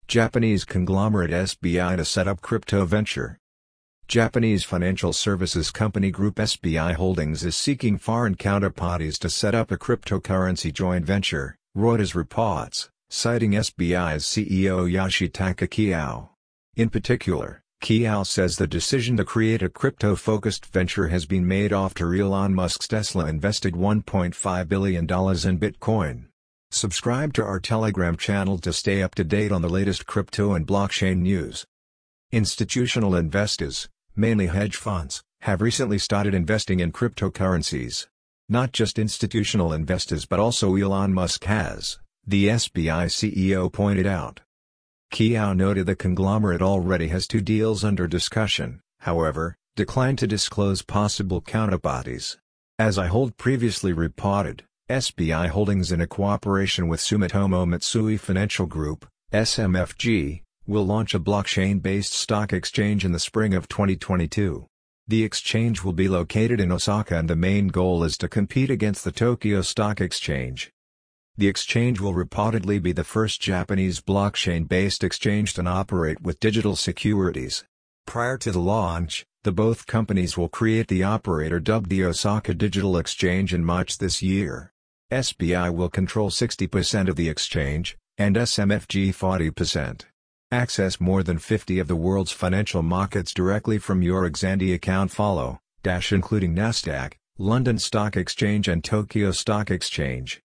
Japanese conglomerate SBI to set up crypto venture. Japanese financial services company Group SBI Holdings is seeking foreign counterparties to set up a cryptocurrency joint venture, Reuters reports, citing SBI's CEO Yoshitaka Kiao. In particular, Kiao says the decision to create a crypto-focused venture has been made after Elon Musk's Tesla invested $1.5 billion in Bitcoin. Subscribe to our Telegram channel to stay up to date on the latest crypto and blockchain news. Institutional investors, mainly hedge funds, have recently started investing in cryptocurrencies. Not just institutional investors but also Elon Musk has, the SBI CEO pointed out. Kiao noted the conglomerate already has 2 deals under discussion, however, declined to disclose possible counterparties. As iHold previously reported, SBI Holdings in a cooperation with Sumitomo Mitsui Financial Group, SMFG, will launch a blockchain-based stock exchange in the spring of 2022. The exchange will be located in Osaka and the main goal is to compete against the Tokyo Stock Exchange. The exchange will reportedly be the first Japanese blockchain-based exchange to operate with digital securities. Prior to the launch, both companies will create the operator dubbed the Osaka Digital Exchange in March this year. SBI will control 60% of the exchange, and SMFG 40%. Access more than 50 of the world's financial markets directly from your Xandi account including Nasdaq, London Stock Exchange and Tokyo Stock Exchange.